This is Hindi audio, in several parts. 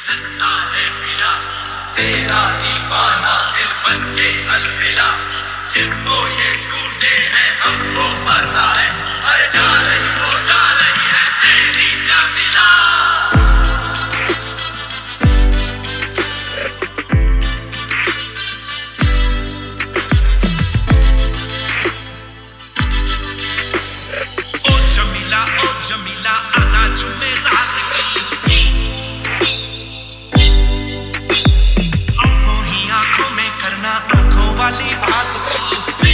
लगता है पिया तेरा दीवाना दिल बनके अलविदा। जिसको ये टूटे हैं हमको पता है, अरे जा रही हो जा रही है तेरी जाफिदा। ओ जमीला आना चुमे रात की, आंखों ही आंखों में करना आंखों वाली बात की।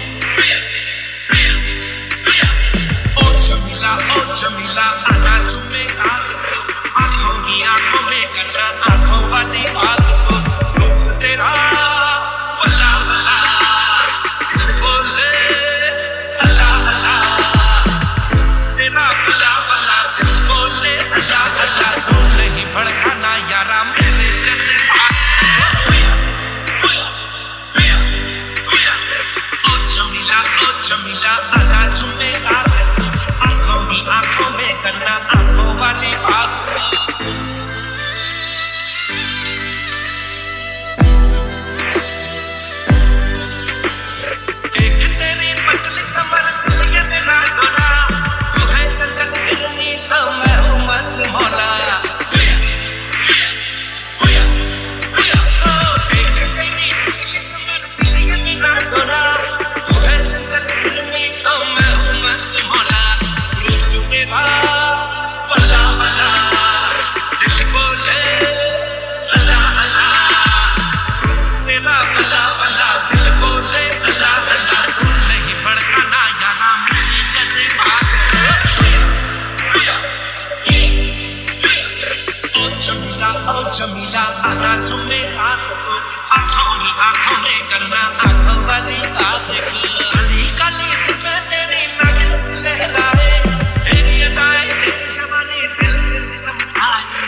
ओ जमीला आना चुमे रात को, आंखों ही आंखों में करना आंखों वाली बात को। रूप तेरा वल्ला वल्ला दिल बोले अल्लाह अल्लाह, तेरा वल्ला वल्ला दिल बोले अल्लाह अल्लाह। तू नहीं भड़काना यारा मेरे जैसे ओ जमीला आना चुमे रात को, आंखों ही आंखों में करना आंखों वाली बात। एक तेरी पतली कमर ये मेरा गोरा, तू है जंगल हिरनी तो मैं हूँ मस्त मौला। ओ जमीला आना चुमे रात को, आंखों ही आंखों में करना आंखों वाली बात की। काली काली सिफें तेरी नागिन सी लहराए, तेरी अदाएं तेरी जवानी दिल में सितम खाए।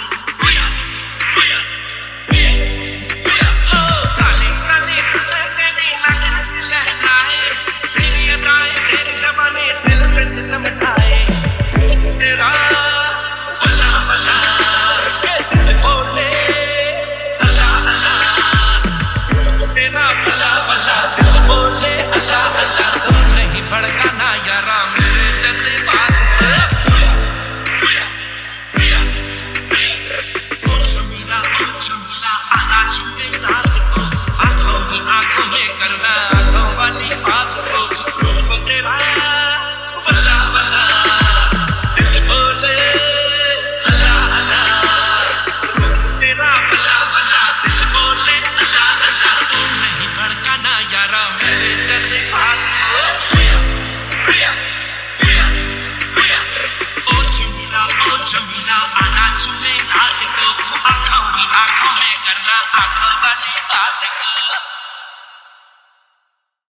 काली काली सिफें तेरी नागिन सी लहराए, तेरी अदाएं तेरी जवानी दिल में सितम खाए। तेरा वल्ला वल्ला बोले अल्लाह अल्लाह, तेरा वल्ला वल्ला दिल बोले अल्लाह अल्लाह। तू नहीं भड़काना यारा मेरे जैसे बात। ओ जमीला आना चुमे रात को, आंखों ही आंखों में करना आंखों वाली बात को। रूप तेरा वल्ला वल्ला दिल बोले अल्लाह अल्लाह, तेरा वल्ला वल्ला दिल बोले अल्लाह अल्लाह। तू नहीं भड़काना यारा मेरे जैसे बात। ओ जमीला आना चुमे रात को, आंखों ही आंखों में करना आंखों वाली बात को।